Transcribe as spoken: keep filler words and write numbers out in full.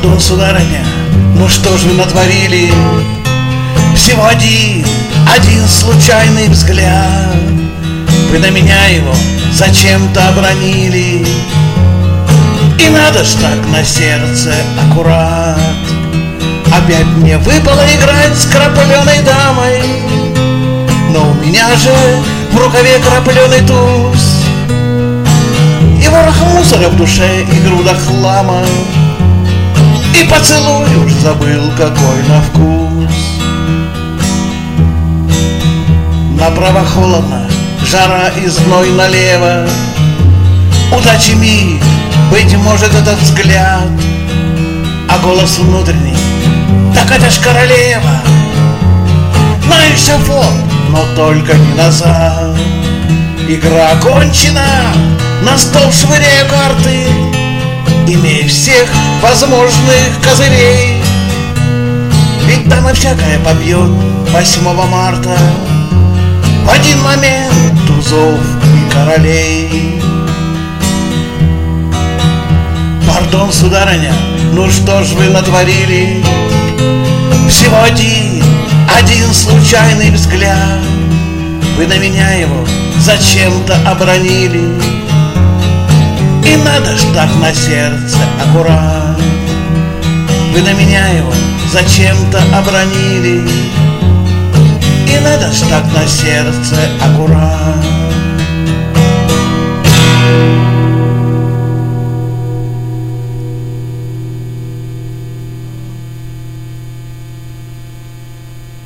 Пардон, сударыня, ну что ж вы натворили? Всего один, один случайный взгляд, вы на меня его зачем-то обронили. И надо ж так на сердце аккурат. Опять мне выпало играть с крапленой дамой, но у меня же в рукаве крапленый туз, и ворох мусора в душе, и груда хлама, и поцелуй уж забыл какой на вкус. Направо холодно, жара и зной налево, удачи миг, быть может, этот взгляд, а голос внутренний: так это ж королева. На эшафот, но только не назад. Игра окончена, на стол швыряю карты, имея всех возможных козырей. Ведь дама всякая побьет восьмого марта в один момент тузов и королей. Пардон, сударыня, ну что ж вы натворили? Всего один, один случайный взгляд, вы на меня его зачем-то обронили. И надо ж так на сердце аккурат, вы на меня его зачем-то обронили. И надо ж так на сердце аккурат.